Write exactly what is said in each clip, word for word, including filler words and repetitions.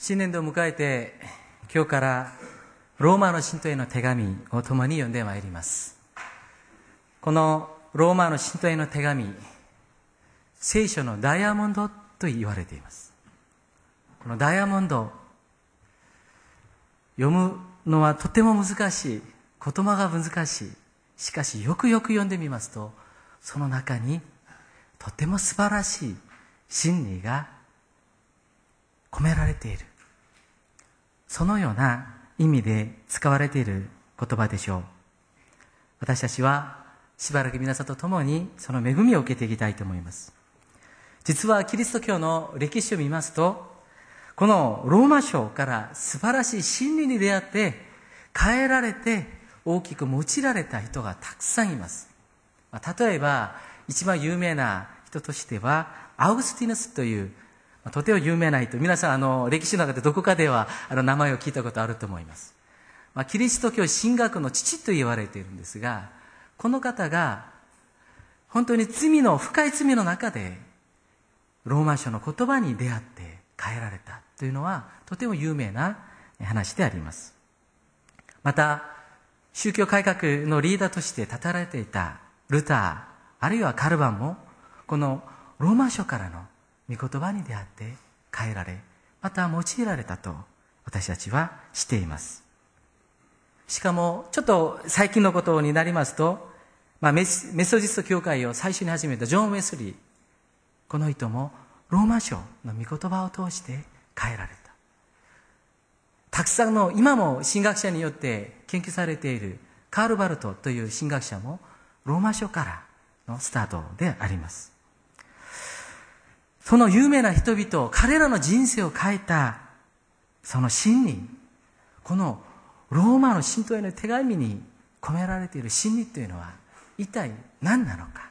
新年度を迎えて、今日からローマの信徒への手紙を共に読んでまいります。このローマの信徒への手紙、聖書のダイヤモンドと言われています。このダイヤモンド、読むのはとても難しい、言葉が難しい。しかしよくよく読んでみますと、その中にとても素晴らしい真理が込められている。そのような意味で使われている言葉でしょう。私たちはしばらく皆さんと共にその恵みを受けていきたいと思います。実はキリスト教の歴史を見ますと、このローマ書から素晴らしい真理に出会って変えられて大きく用いられた人がたくさんいます。例えば一番有名な人としてはアウグスティヌスというとても有名な人、皆さんあの歴史の中でどこかではあの名前を聞いたことあると思います。まあ、キリスト教神学の父と言われているんですが、この方が本当に罪の深い罪の中でローマ書の言葉に出会って変えられたというのはとても有名な話であります。また宗教改革のリーダーとして立たれていたルター、あるいはカルバンもこのローマ書からの御言葉に出会って変えられ、また用いられたと私たちはしています。しかもちょっと最近のことになりますと、まあ、メスメソジスト教会を最初に始めたジョン・ウェスリー、この人もローマ書の御言葉を通して変えられた。たくさんの今も神学者によって研究されているカール・バルトという神学者もローマ書からのスタートであります。その有名な人々、彼らの人生を変えたその真理、このローマの信徒への手紙に込められている真理というのは一体何なのか。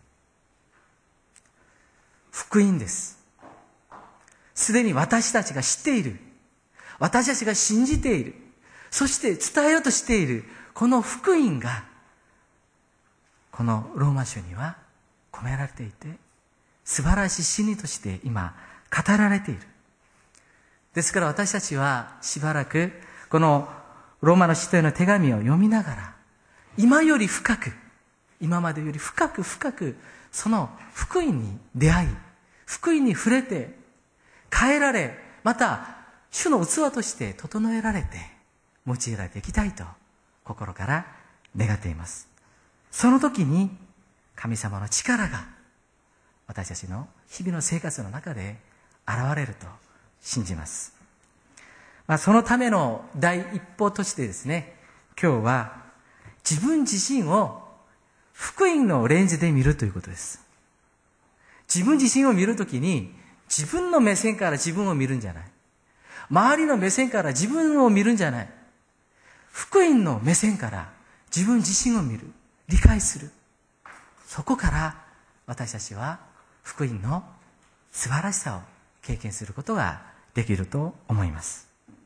福音です。すでに私たちが知っている、私たちが信じている、そして伝えようとしているこの福音がこのローマ書には込められていて、素晴らしい真理として今語られている。ですから私たちはしばらくこのローマの使徒への手紙を読みながら、今より深く、今までより深く深くその福音に出会い、福音に触れて変えられ、また主の器として整えられて用いられていきたいと心から願っています。その時に神様の力が私たちの日々の生活の中で現れると信じます。まあ、そのための第一歩としてですね、今日は自分自身を福音のレンズで見るということです。自分自身を見るときに自分の目線から自分を見るんじゃない。周りの目線から自分を見るんじゃない。福音の目線から自分自身を見る、理解する。そこから私たちは福音の素晴らしさを経験することができると思います。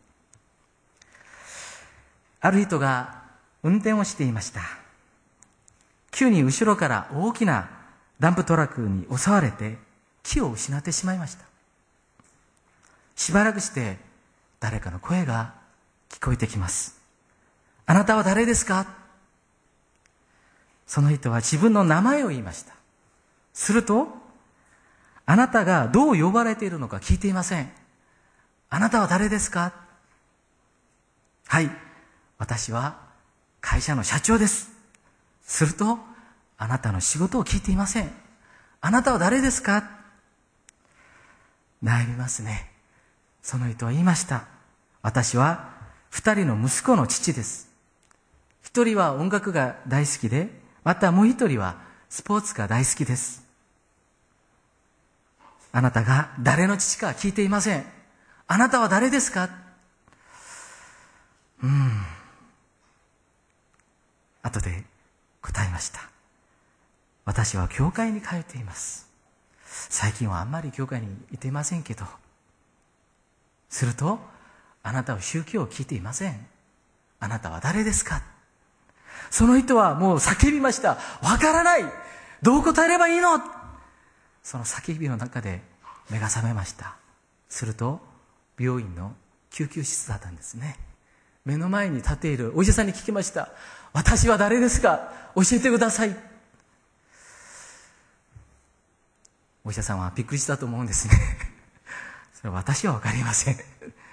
ある人が運転をしていました。急に後ろから大きなダンプトラックに襲われて気を失ってしまいました。しばらくして誰かの声が聞こえてきます。あなたは誰ですか？その人は自分の名前を言いました。すると、あなたがどう呼ばれているのか聞いていません。あなたは誰ですか？はい、私は会社の社長です。すると、あなたの仕事を聞いていません。あなたは誰ですか？悩みますね。その人は言いました。私は二人の息子の父です。一人は音楽が大好きで、またもう一人はスポーツが大好きです。あなたが誰の父か聞いていません。あなたは誰ですか？うーん。後で答えました。私は教会に通っています。最近はあんまり教会に行っていませんけど。すると、あなたは宗教を聞いていません。あなたは誰ですか？その人はもう叫びました。わからない。どう答えればいいの？その叫びの中で目が覚めました。すると病院の救急室だったんですね。目の前に立っているお医者さんに聞きました。私は誰ですか？教えてください。お医者さんはびっくりしたと思うんですね。それは私はわかりません。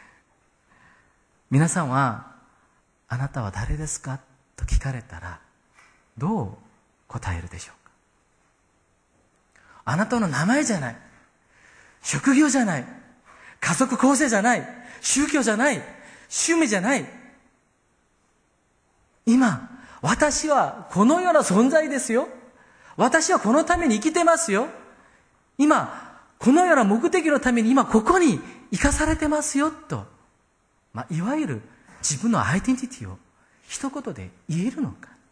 皆さんは、あなたは誰ですかと聞かれたら、どう答えるでしょうか？あなたの名前じゃない。職業じゃない。家族構成じゃない。宗教じゃない。趣味じゃない。今、私はこのような存在ですよ。私はこのために生きてますよ。今、このような目的のために今ここに生かされてますよと、まあ、いわゆる自分のアイデンティティを一言で言えるのか。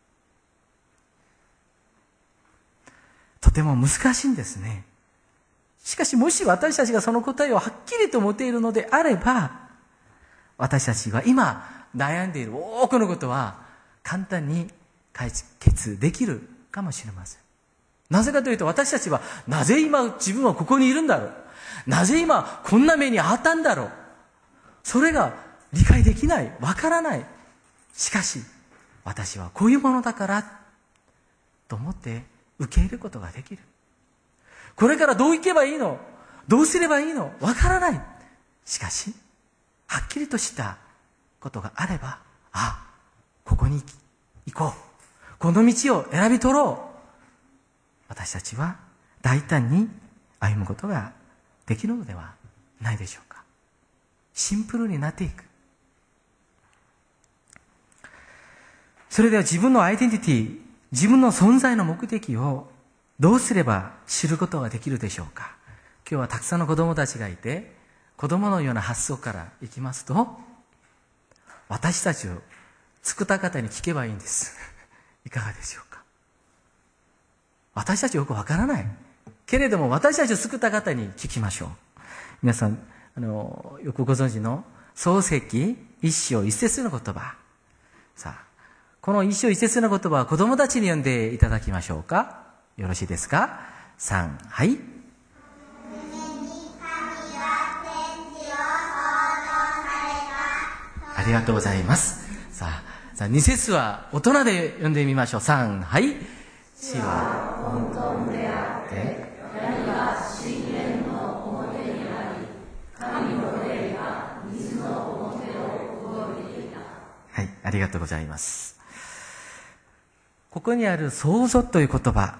とても難しいんですね。しかしもし私たちがその答えをはっきりと持っているのであれば、私たちが今悩んでいる多くのことは簡単に解決できるかもしれません。なぜかというと、私たちはなぜ今自分はここにいるんだろう、なぜ今こんな目にあったんだろう、それが理解できない、わからない。しかし私はこういうものだからと思って受け入れることができる。これからどういけばいいの、どうすればいいの、わからない。しかしはっきりとしたことがあれば、あ、ここに行こう、この道を選び取ろう、私たちは大胆に歩むことができるのではないでしょうか。シンプルになっていく。それでは自分のアイデンティティ、自分の存在の目的をどうすれば知ることができるでしょうか。今日はたくさんの子供たちがいて、子供のような発想からいきますと、私たちを作った方に聞けばいいんです。いかがでしょうか。私たちよくわからないけれども、私たちを作った方に聞きましょう。皆さん、あのよくご存知の創世記一章一節の言葉。さあ、この一章一節の言葉は子供たちに読んでいただきましょうか。よろしいですか。さん、はい。ありがとうございます。さあ、さあに節は大人で読んでみましょう。さん、はい。地は混沌であって、光が深淵の表にあり、神の霊が水の表を動いていた。はい、ありがとうございます。ここにある創造という言葉、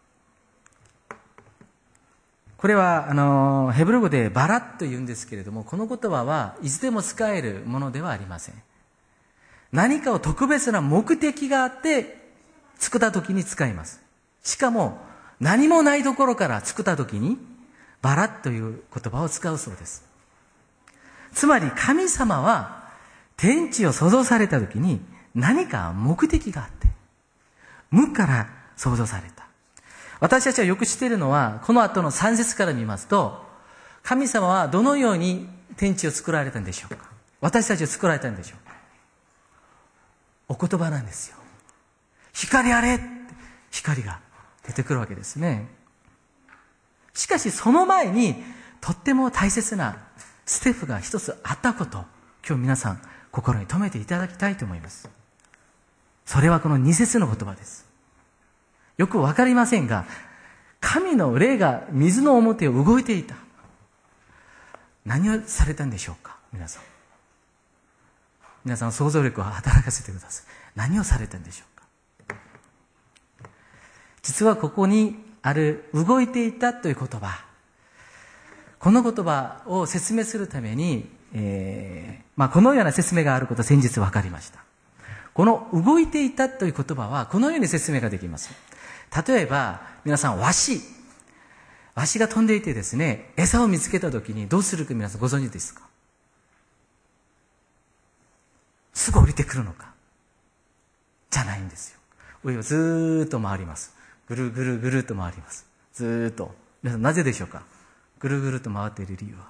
これはあのヘブル語でバラというんですけれども、この言葉はいつでも使えるものではありません。何かを特別な目的があって作った時に使います。しかも何もないところから作った時にバラという言葉を使うそうです。つまり神様は天地を創造された時に何か目的があって無から創造された。私たちはよく知っているのは、この後のさん節から見ますと、神様はどのように天地を作られたんでしょうか。私たちを作られたんでしょうか。お言葉なんですよ。光あれって光が出てくるわけですね。しかしその前にとっても大切なステップが一つあったことを今日皆さん心に留めていただきたいと思います。それはこのに節の言葉です。よくわかりませんが、神の霊が水の表を動いていた。何をされたんでしょうか。皆さん皆さん想像力を働かせてください。何をされたんでしょうか。実はここにある動いていたという言葉、この言葉を説明するために、えーまあ、このような説明があることを先日分かりました。この動いていたという言葉はこのように説明ができます。例えば皆さん、ワシワシが飛んでいてですね、餌を見つけた時にどうするか皆さんご存知ですか。すぐ降りてくるのかじゃないんですよ。上をずーっと回ります。ぐるぐるぐると回ります。ずーっと。皆さんなぜでしょうか。ぐるぐると回っている理由は、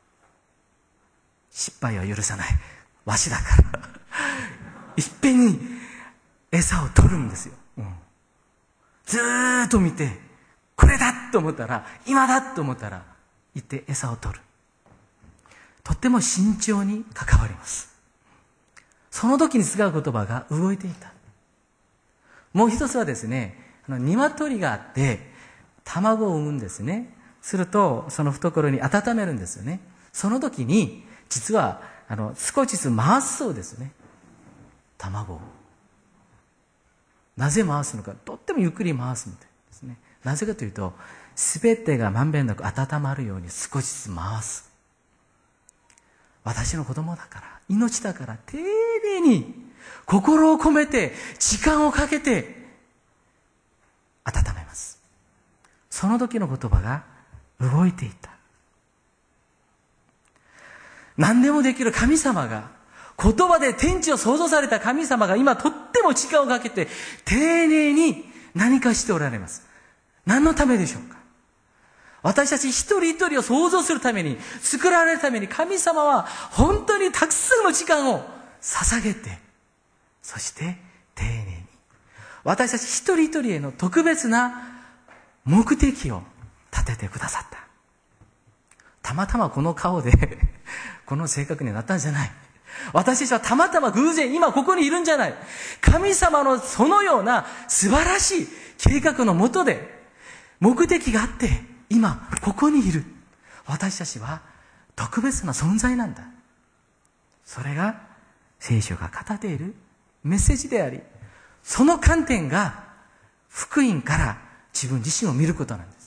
失敗は許さないワシだからいっぺんに餌を取るんですよ、うん、ずーっと見て、これだと思ったら、今だと思ったら行って餌を取る。 とっても慎重に関わります。その時に使う言葉が動いていた。もう一つはですね、あの鶏があって卵を産むんですね。するとその懐に温めるんですよね。その時に実はあの少しずつ回すそうですね、卵を。なぜ回すのか、とってもゆっくり回すみたいですね。なぜかというと、すべてがまんべんなく温まるように少しずつ回す。私の子供だから、命だから、丁寧に心を込めて時間をかけて温めます。その時の言葉が動いていた。何でもできる神様が、言葉で天地を創造された神様が今とっても時間をかけて丁寧に何かしておられます。何のためでしょうか。私たち一人一人を創造するために、作られるために、神様は本当にたくさんの時間を捧げて、そして丁寧に私たち一人一人への特別な目的を立ててくださった。たまたまこの顔でこの性格になったんじゃない。私たちはたまたま偶然今ここにいるんじゃない。神様のそのような素晴らしい計画のもとで、目的があって今ここにいる。私たちは特別な存在なんだ。それが聖書が語っているメッセージであり、その観点が福音から自分自身を見ることなんです。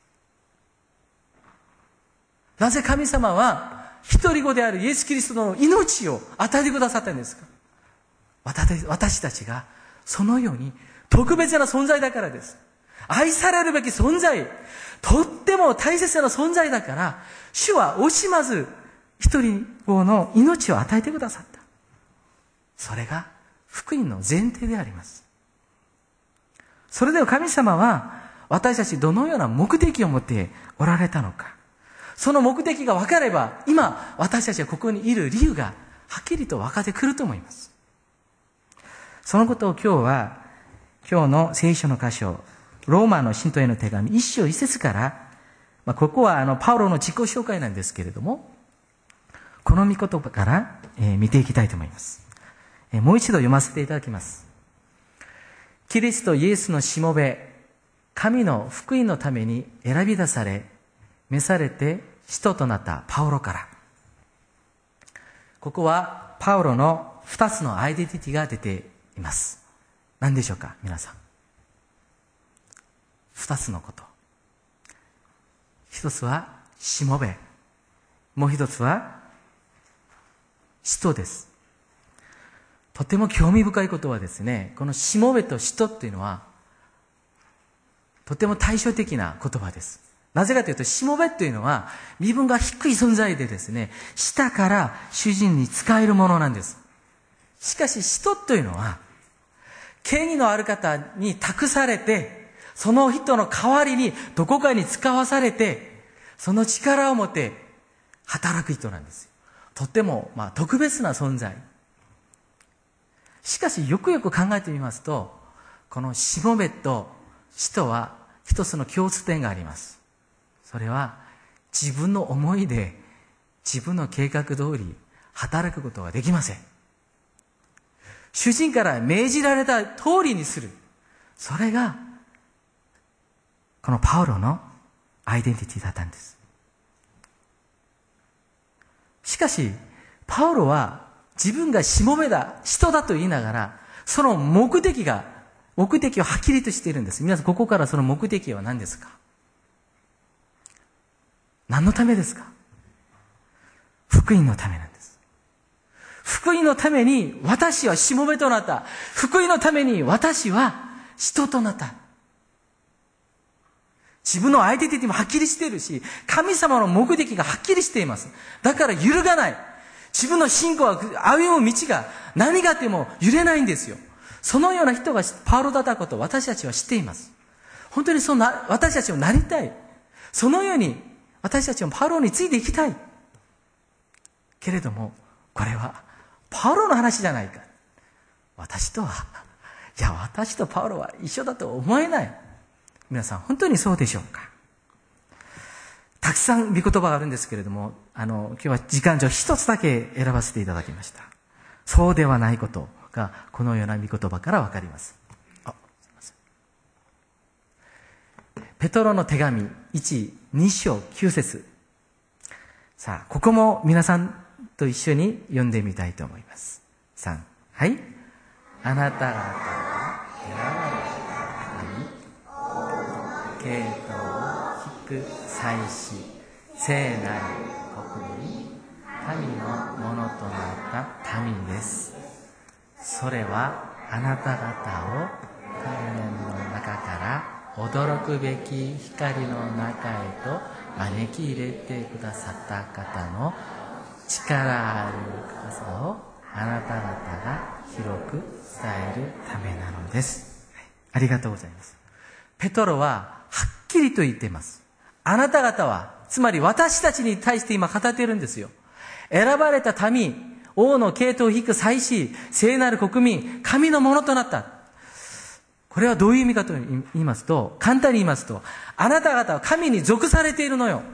なぜ神様は一人子であるイエス・キリストの命を与えてくださったんですか。私、私たちがそのように特別な存在だからです。愛されるべき存在、とっても大切な存在だから、主は惜しまず一人子の命を与えてくださった。それが福音の前提であります。それでは神様は私たちどのような目的を持っておられたのか。その目的が分かれば、今私たちがここにいる理由がはっきりと分かってくると思います。そのことを今日は、今日の聖書の箇所、ローマの信徒への手紙一章一節から、まあ、ここはあのパウロの自己紹介なんですけれども、この御言葉から、えー、見ていきたいと思います。えー、もう一度読ませていただきます。キリストイエスのしもべ、神の福音のために選び出され、召されて使徒となったパウロから。ここはパウロの二つのアイデンティティが出ています。何でしょうか、皆さん。二つのこと。一つはしもべ、もう一つは使徒です。とても興味深いことはですね、このしもべと使徒っていうのはとても対照的な言葉です。なぜかというと、しもべというのは身分が低い存在でですね、下から主人に仕えるものなんです。しかし使徒というのは権威のある方に託されて、その人の代わりにどこかに使わされて、その力を持って働く人なんですよ。とってもまあ特別な存在。しかしよくよく考えてみますと、このしもべと使徒は一つの共通点があります。それは自分の思いで自分の計画通り働くことができません。主人から命じられた通りにする。それがこのパウロのアイデンティティだったんです。しかしパウロは自分がしもべだ、使徒だと言いながら、その目的が目的をはっきりとしているんです。皆さん、ここからその目的は何ですか？何のためですか？福音のためなんです。福音のために私はしもべとなった。福音のために私は使徒となった。自分のアイデンティティもはっきりしているし、神様の目的がはっきりしています。だから揺るがない。自分の信仰は歩む道が何があっても揺れないんですよ。そのような人がパウロだったことを私たちは知っています。本当にそんな私たちもなりたい。そのように私たちもパウロについていきたい。けれども、これはパウロの話じゃないか。私とは、いや私とパウロは一緒だと思えない。皆さん本当にそうでしょうか？ たくさん御言葉があるんですけれども、あの今日は時間上一つだけ選ばせていただきました。そうではないことがこのような御言葉からわかります。あ、すいません。ペトロの手紙いち、に章きゅう節。さあ、ここも皆さんと一緒に読んでみたいと思います。さん、はい。あなた方は選ばれた神、系統を引く祭司、聖なる国民、神のものとなった民です。それはあなた方を観念の中から驚くべき光の中へと招き入れてくださった方の力ある傘をあなた方が広く伝えるためなのです。ありがとうございます。ペトロははっきりと言っています。あなた方は、つまり私たちに対して今語っているんですよ。選ばれた民、王の系統を引く祭司、聖なる国民、神のものとなった。これはどういう意味かと言いますと、簡単に言いますと、あなた方は神に属されているのよ。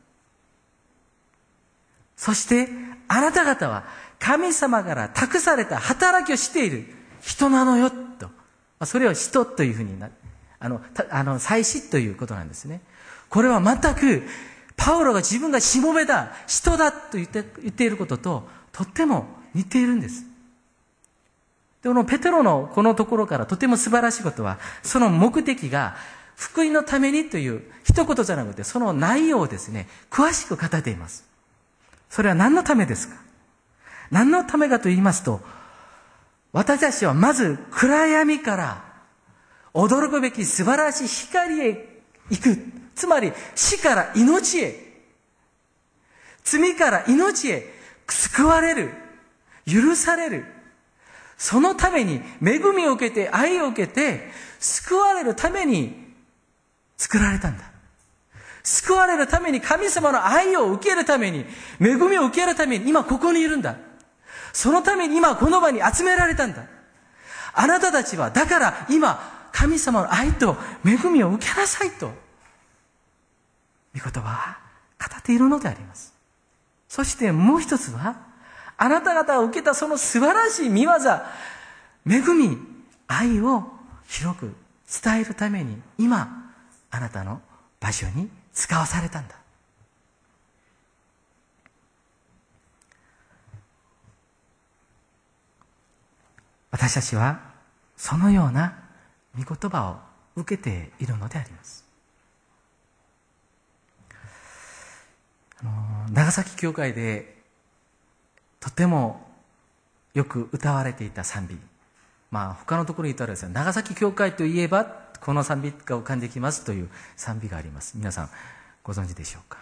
そして、あなた方は神様から託された働きをしている人なのよ、と。それを使徒というふうにな、あの、あの、祭司ということなんですね。これは全く、パウロが自分がしもべだ、使徒だと言って、言っていることと、とっても似ているんです。で、このペテロのこのところからとても素晴らしいことは、その目的が、福音のためにという一言じゃなくて、その内容をですね、詳しく語っています。それは何のためですか？何のためかと言いますと、私たちはまず暗闇から驚くべき素晴らしい光へ行く。つまり死から命へ、罪から命へ救われる、許される。そのために恵みを受けて愛を受けて救われるために作られたんだ。救われるために神様の愛を受けるために、恵みを受けるために今ここにいるんだ。そのために今この場に集められたんだ。あなたたちはだから今神様の愛と恵みを受けなさいと御言葉は語っているのであります。そしてもう一つは、あなた方が受けたその素晴らしい御業、恵み、愛を広く伝えるために今あなたの場所に使わされたんだ。私たちはそのような御言葉を受けているのであります。あの長崎教会でとてもよく歌われていた賛美、まあ他のところに言ったらですね、長崎教会といえばこの賛美が浮かんできますという賛美があります。皆さんご存知でしょうか？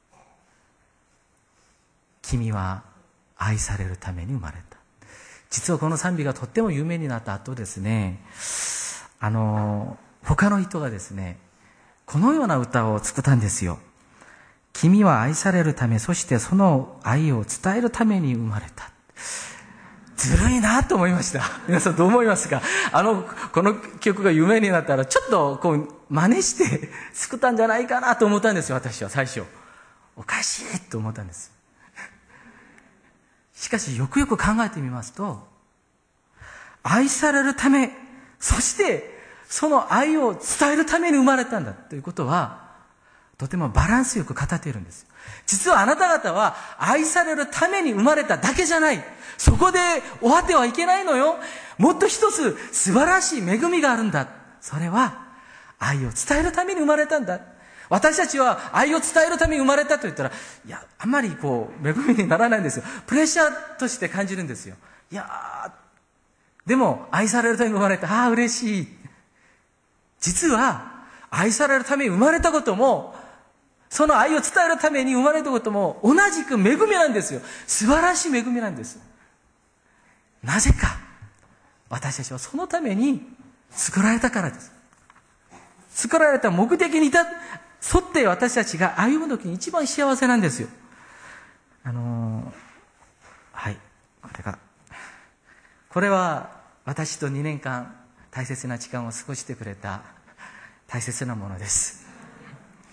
君は愛されるために生まれた。実はこの賛美がとっても有名になった後ですね、あの他の人がですね、このような歌を作ったんですよ。君は愛されるため、そしてその愛を伝えるために生まれた。ずるいなと思いました。皆さんどう思いますか？あのこの曲が有名になったらちょっとこう真似して作ったんじゃないかなと思ったんですよ。私は最初おかしいと思ったんです。しかしよくよく考えてみますと、愛されるため、そしてその愛を伝えるために生まれたんだということは、とてもバランスよく語っているんです。実はあなた方は愛されるために生まれただけじゃない。そこで終わってはいけないのよ。もっと一つ素晴らしい恵みがあるんだ。それは愛を伝えるために生まれたんだ。私たちは愛を伝えるために生まれたと言ったら、いや、あんまりこう恵みにならないんですよ。プレッシャーとして感じるんですよ。いやー、でも愛されるために生まれた。ああ、嬉しい。実は愛されるために生まれたことも、その愛を伝えるために生まれたことも同じく恵みなんですよ。素晴らしい恵みなんです。なぜか、私たちはそのために作られたからです。作られた目的に沿って私たちが歩むときに一番幸せなんですよ。あのー、はい、これがこれは私とにねんかん大切な時間を過ごしてくれた大切なものです。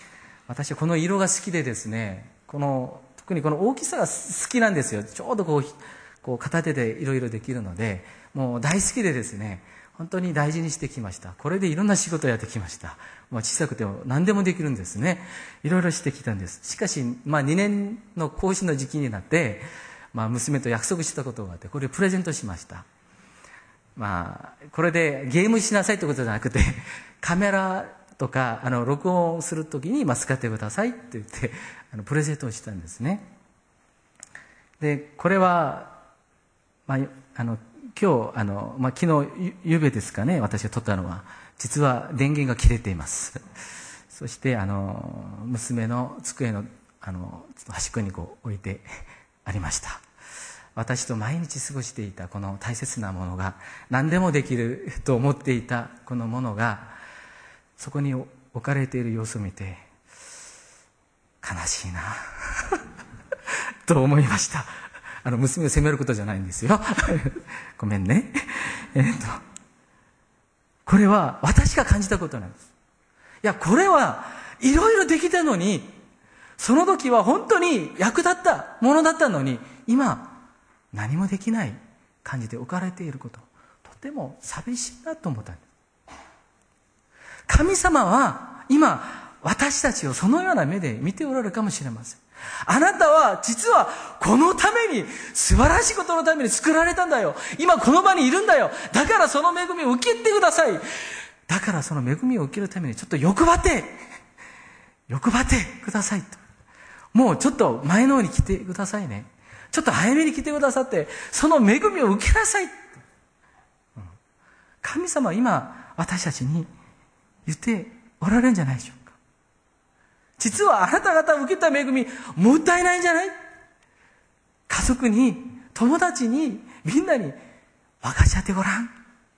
私はこの色が好きでですね、この特にこの大きさが好きなんですよ。ちょうどこうこう片手でいろいろできるので、もう大好きでですね、本当に大事にしてきました。これでいろんな仕事をやってきました。もう小さくても何でもできるんですね。いろいろしてきたんです。しかし、まあにねんの更新の時期になって、まあ娘と約束したことがあって、これをプレゼントしました。まあ、これでゲームしなさいってことじゃなくて、カメラとか、あの、録音するときに、まあ、使ってくださいって言って、あの、プレゼントをしたんですね。で、これは、まあ、あの、今日、あの、まあ、昨日、ゆうべですかね、私が撮ったのは、実は電源が切れています。そして、あの、娘の机の、あの、端っこにこう置いてありました。私と毎日過ごしていたこの大切なものが、何でもできると思っていたこのものが、そこに置かれている様子を見て、悲しいなと思いました。あの、娘を責めることじゃないんですよ。ごめんね。えっと、これは私が感じたことなんです。いや、これはいろいろできたのに、その時は本当に役立ったものだったのに、今、何もできない感じで置かれていること、とても寂しいなと思ったんです。神様は今私たちをそのような目で見ておられるかもしれません。あなたは実はこのために、素晴らしいことのために作られたんだよ。今この場にいるんだよ。だからその恵みを受けてください。だからその恵みを受けるためにちょっと欲張って欲張ってくださいと。もうちょっと前の方に来てくださいね。ちょっと早めに来てくださって、その恵みを受けなさい。神様は今、私たちに言っておられるんじゃないでしょうか。実はあなた方を受けた恵み、もったいないんじゃない？家族に、友達に、みんなに分かち合ってごらん。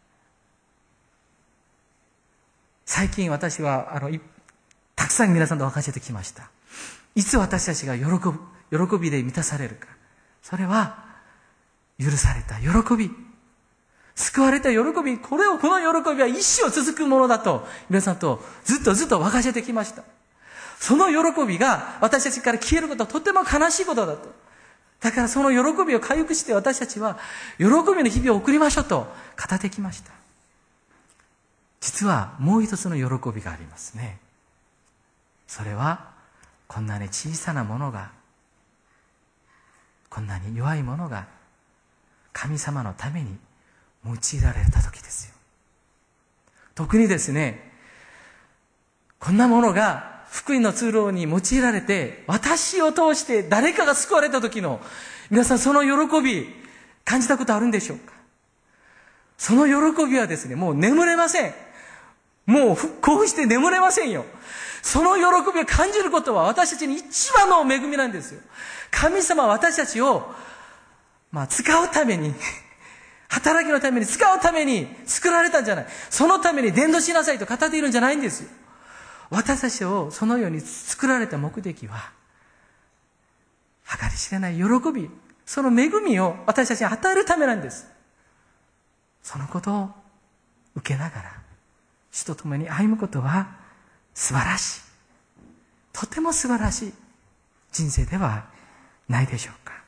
最近私は、あの、たくさん皆さんと分かち合ってきました。いつ私たちが喜ぶ、喜びで満たされるか。それは、許された喜び。救われた喜び。これを、この喜びは一生続くものだと、皆さんとずっとずっと分かち合ってきました。その喜びが私たちから消えることはとても悲しいことだと。だからその喜びを回復して私たちは、喜びの日々を送りましょうと語ってきました。実はもう一つの喜びがありますね。それは、こんなに小さなものが、こんなに弱いものが神様のために用いられた時ですよ。特にですね、こんなものが福音の通路に用いられて、私を通して誰かが救われた時の、皆さんその喜び感じたことあるんでしょうか？その喜びはですね、もう眠れません。もう興奮して眠れませんよ。その喜びを感じることは私たちに一番の恵みなんですよ。神様は私たちを、まあ、使うために、働きのために、使うために作られたんじゃない。そのために伝道しなさいと語っているんじゃないんですよ。私たちをそのように作られた目的は、計り知れない喜び、その恵みを私たちに与えるためなんです。そのことを受けながら、主と共に歩むことは素晴らしい。とても素晴らしい人生ではないでしょうか。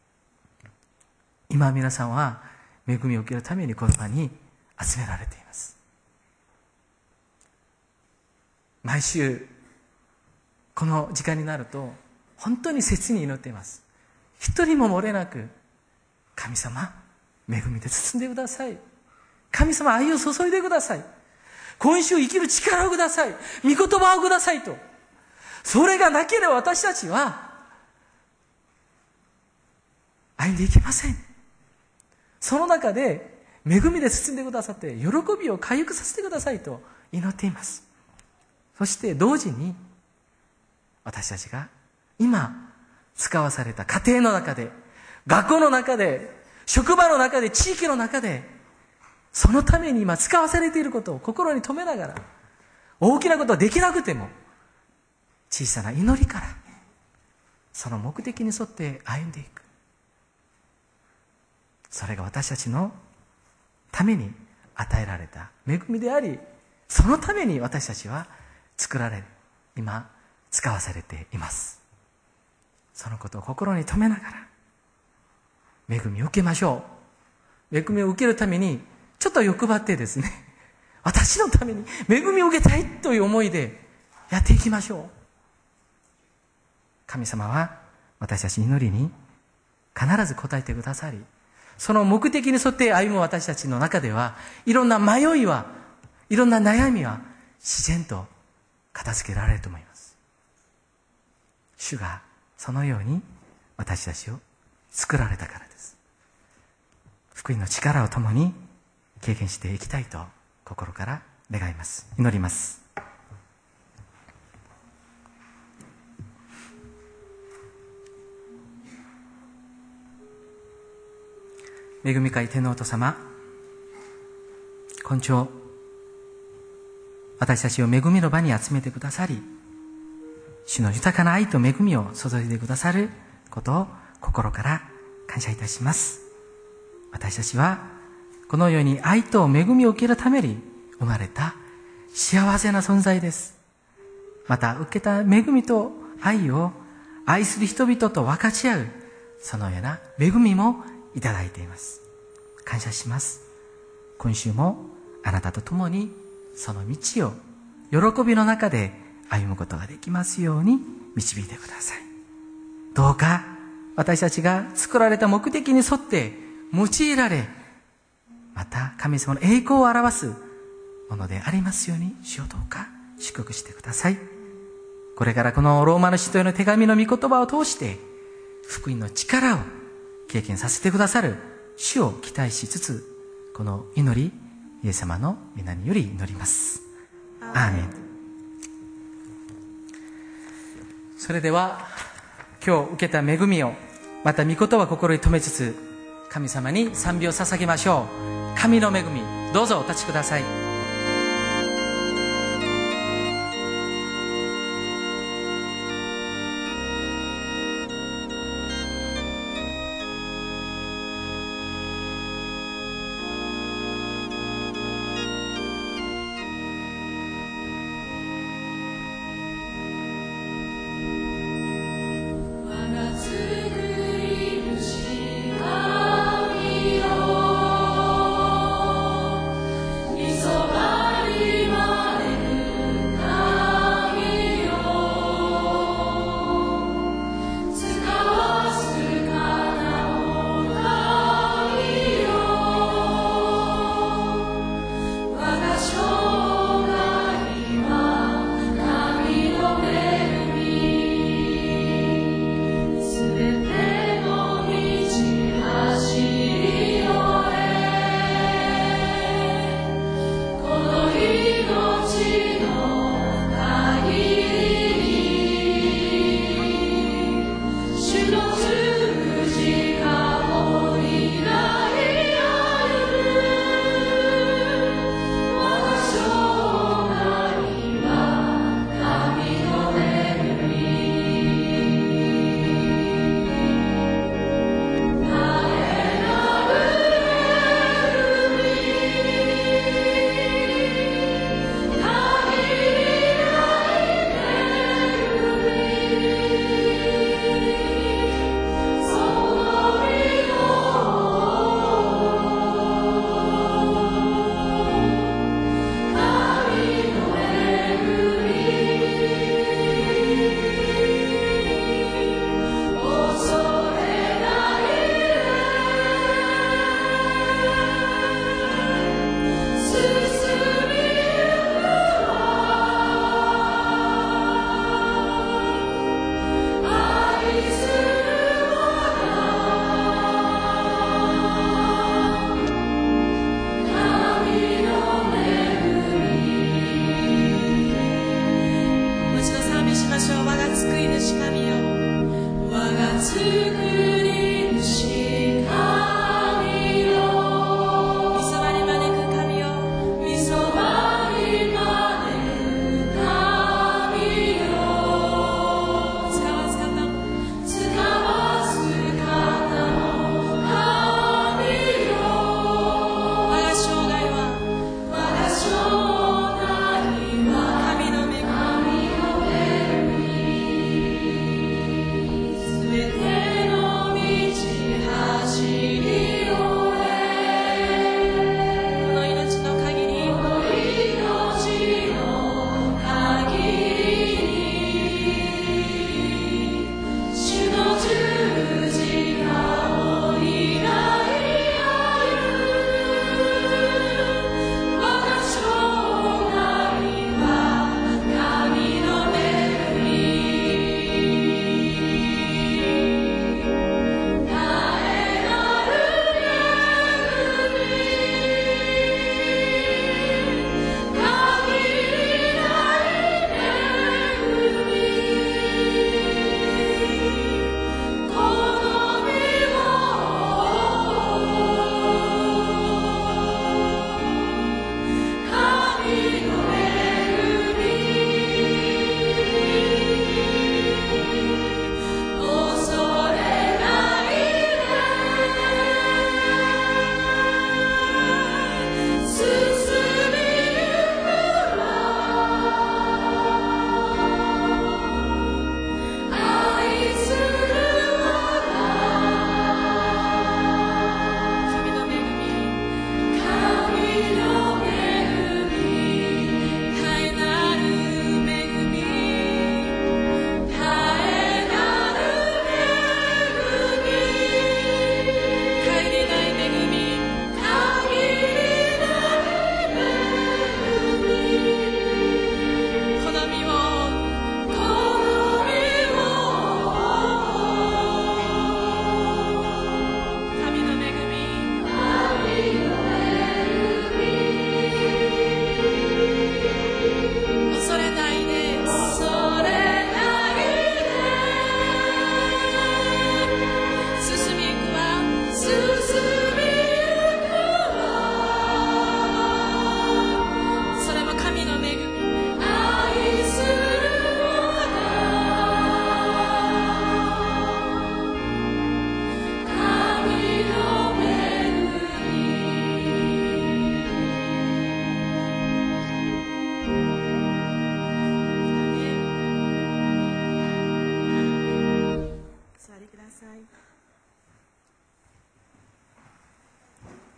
今皆さんは恵みを受けるためにこの場に集められています。毎週この時間になると本当に切に祈っています。一人も漏れなく、神様、恵みで包んでください。神様、愛を注いでください。今週生きる力をください。御言葉をくださいと。それがなければ私たちは歩んでいけません。その中で恵みで包んでくださって、喜びを回復させてくださいと祈っています。そして同時に、私たちが今使わされた家庭の中で、学校の中で、職場の中で、地域の中で、そのために今使わされていることを心に留めながら、大きなことはできなくても、小さな祈りから、その目的に沿って歩んでいく。それが私たちのために与えられた恵みであり、そのために私たちは作られ、今使わされています。そのことを心に留めながら恵みを受けましょう。恵みを受けるためにちょっと欲張ってですね、私のために恵みを受けたいという思いでやっていきましょう。神様は私たちの祈りに必ず応えてくださり、その目的に沿って歩む私たちの中では、いろんな迷いはいろんな悩みは自然と片付けられると思います。主がそのように私たちを作られたからです。福音の力を共に経験していきたいと心から願います。祈ります。恵み深い天皇と様、今朝私たちを恵みの場に集めてくださり、主の豊かな愛と恵みを注いでくださることを心から感謝いたします。私たちはこのように愛と恵みを受けるために生まれた幸せな存在です。また受けた恵みと愛を愛する人々と分かち合う、そのような恵みもいただいています。感謝します。今週もあなたと共にその道を喜びの中で歩むことができますように導いてください。どうか私たちが作られた目的に沿って用いられ、また神様の栄光を表すものでありますように、主をどうか祝福してください。これからこのローマの使徒への手紙の御言葉を通して福音の力を経験させてくださる主を期待しつつ、この祈り、イエス様の皆により祈ります。アーメン。それでは今日受けた恵みを、また御言葉を心に留めつつ、神様に賛美を捧げましょう。神の恵み、どうぞお立ちください。 「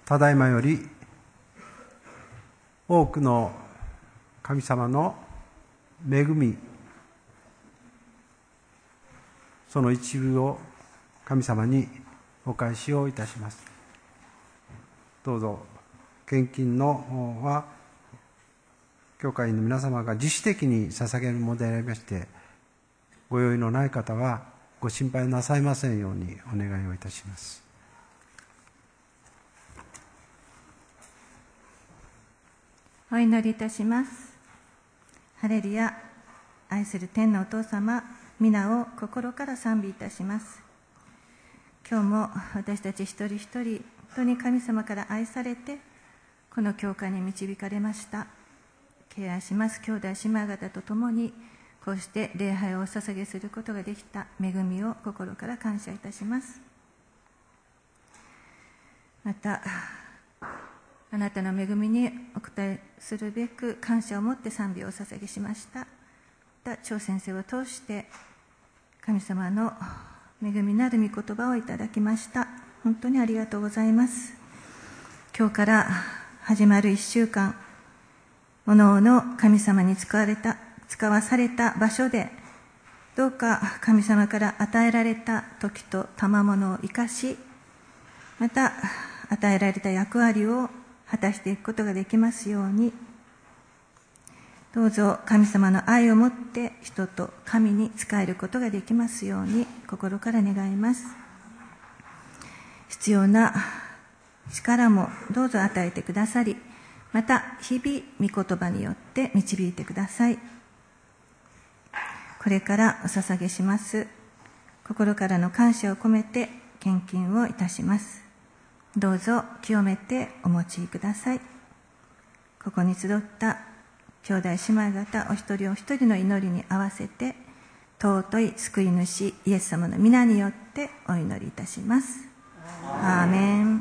ただいまより多くの神様の恵み、その一部を神様にお返しをいたします。どうぞ献金の方は教会員の皆様が自主的に捧げるものでありまして、ご用意のない方はご心配なさいませんようにお願いをいたします。 お祈りいたします。ハレルヤ。愛する天のお父様、皆を心から賛美いたします。今日も私たち一人一人、本当に神様から愛されてこの教会に導かれました。敬愛します兄弟姉妹方と共にこうして礼拝をお捧げすることができた恵みを心から感謝いたします。またあなたの恵みにお答えするべく感謝を持って賛美をお捧げしました。また張先生を通して神様の恵みなる御言葉をいただきました。本当にありがとうございます。今日から始まる一週間、おのおの神様に使われた使わされた場所で、どうか神様から与えられた時と賜物を生かし、また与えられた役割を果たしていくことができますように、どうぞ神様の愛をもって人と神に仕えることができますように心から願います。必要な力もどうぞ与えてくださり、また日々御言葉によって導いてください。これからお捧げします心からの感謝を込めて献金をいたします。どうぞ清めてお持ちください。ここに集った兄弟姉妹方お一人お一人の祈りに合わせて、尊い救い主イエス様の皆によってお祈りいたします。アーメン。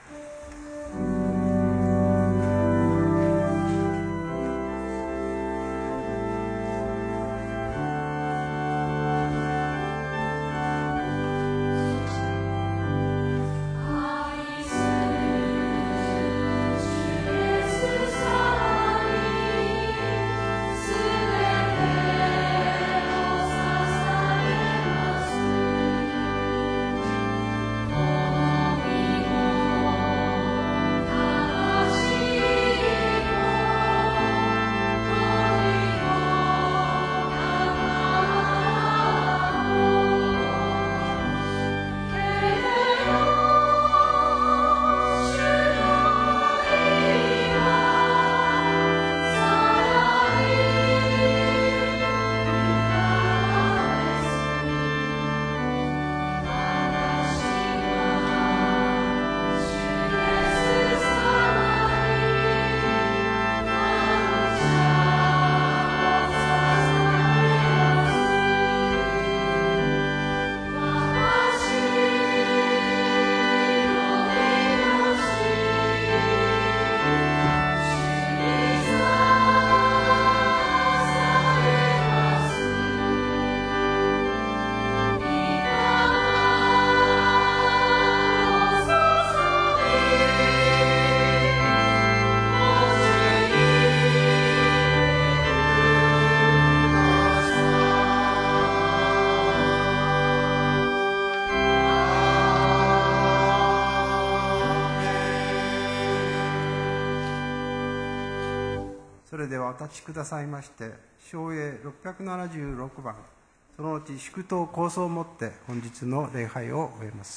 それではお立ちくださいまして、唱詠ろっぴゃくななじゅうろくばん、そのうち祝祷構想をもって本日の礼拝を終えます。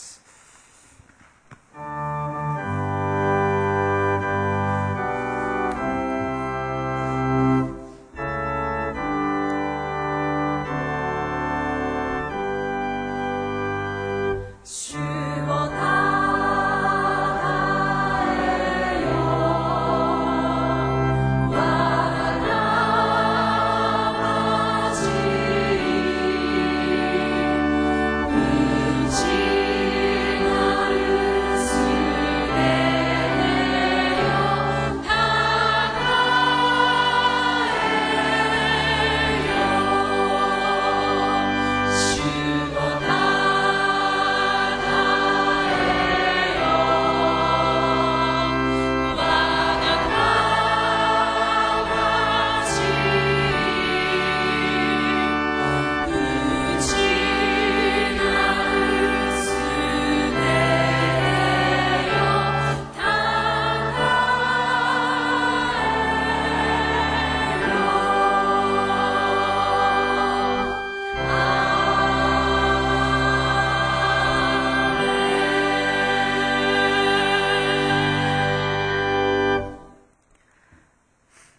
「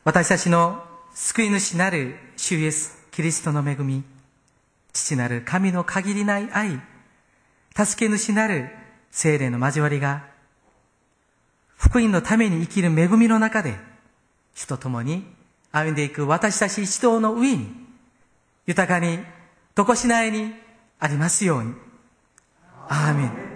私たちの救い主なる主イエスキリストの恵み、父なる神の限りない愛、助け主なる聖霊の交わりが、福音のために生きる恵みの中で、主と共に歩んでいく私たち一同の上に、豊かに、とこしないにありますように。アーメン。